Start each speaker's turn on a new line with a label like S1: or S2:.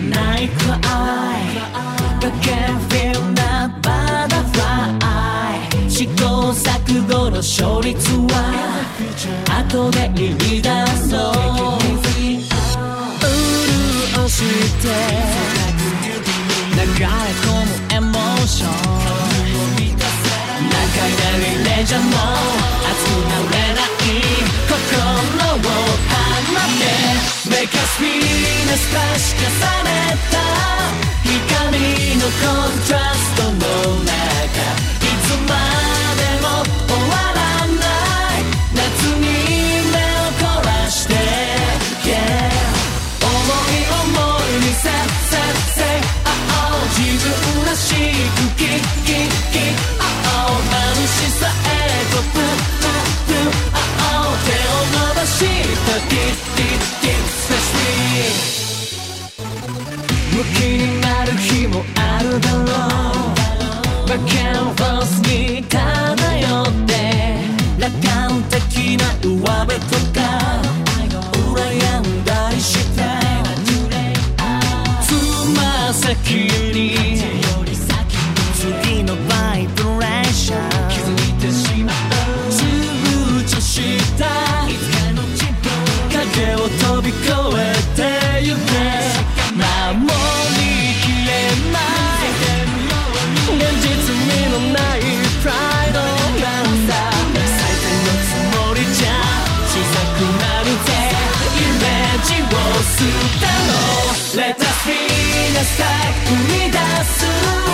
S1: ないくらい I can feel that butterfly 試行錯誤の勝率は後で言い出そう潤して流れ込むエモーション何回なりレジャーも熱くなれない心を放って Make us feel 確かされた光のコントラストの中いつまでも終わらない夏に目を凝らして、yeah 思いにせ自分らしくキッキッキッ眩しさへとプップップッ手を伸ばしたティッティッティッムキになる日もあるだろうバックアンフォースに漂って楽観的な上辺とか羨んだりしてつま先に次のバイブレーション気づいてしまう躊躇した影を飛び越えてゆけ守りきれない現実味のないプライドなんだ最低のつもりじゃ小さくなるぜイメージを捨てろ Let us be the sky 生み出す